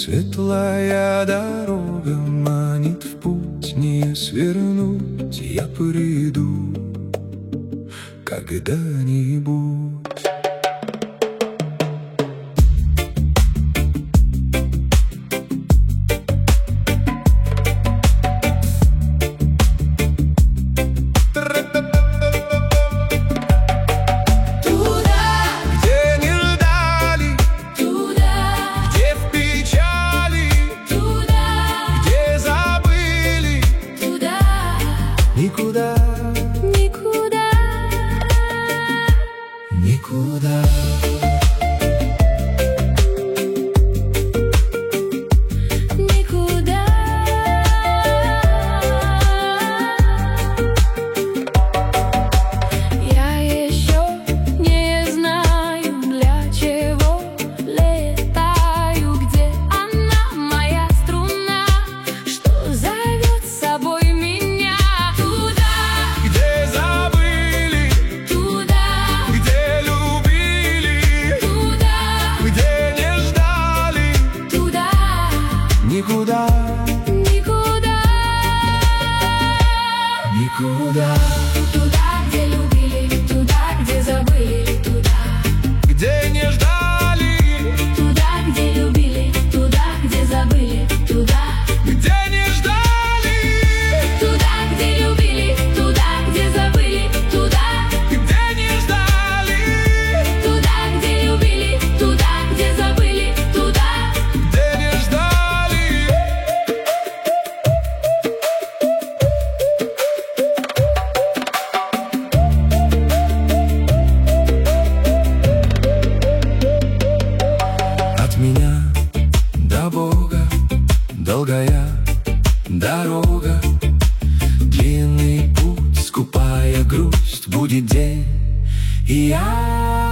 Светлая дорога манит в путь, не свернуть я приду когда-нибудь. Никуда, никуда, никуда. никуда. Я еще не знаю, для чего летаю, где она, моя струна, что зовет с собой меня. Где забыли, Туда, где любили, туда, где не ждали, туда, никуда, никуда, никуда. туда, где любили, туда, где забыли, туда, Где не ждали, туда, где любили, туда, где забыли, туда, где не ждали, туда, где любили, туда, где забыли, туда, где не ждали, туда, где любили, туда, где забыли, туда. где не ждали. От меня до Бога долгая дорога, длинный путь, скупая грусть, будет день, и я